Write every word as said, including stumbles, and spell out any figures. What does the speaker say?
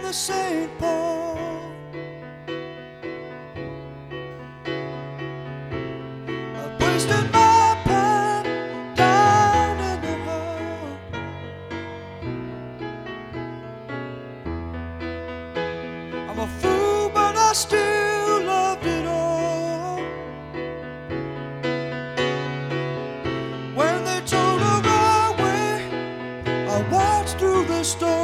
to Saint Paul. I wasted my time down in the hall. I'm a fool, but I still loved it all. When they told her away, I watched through the storm.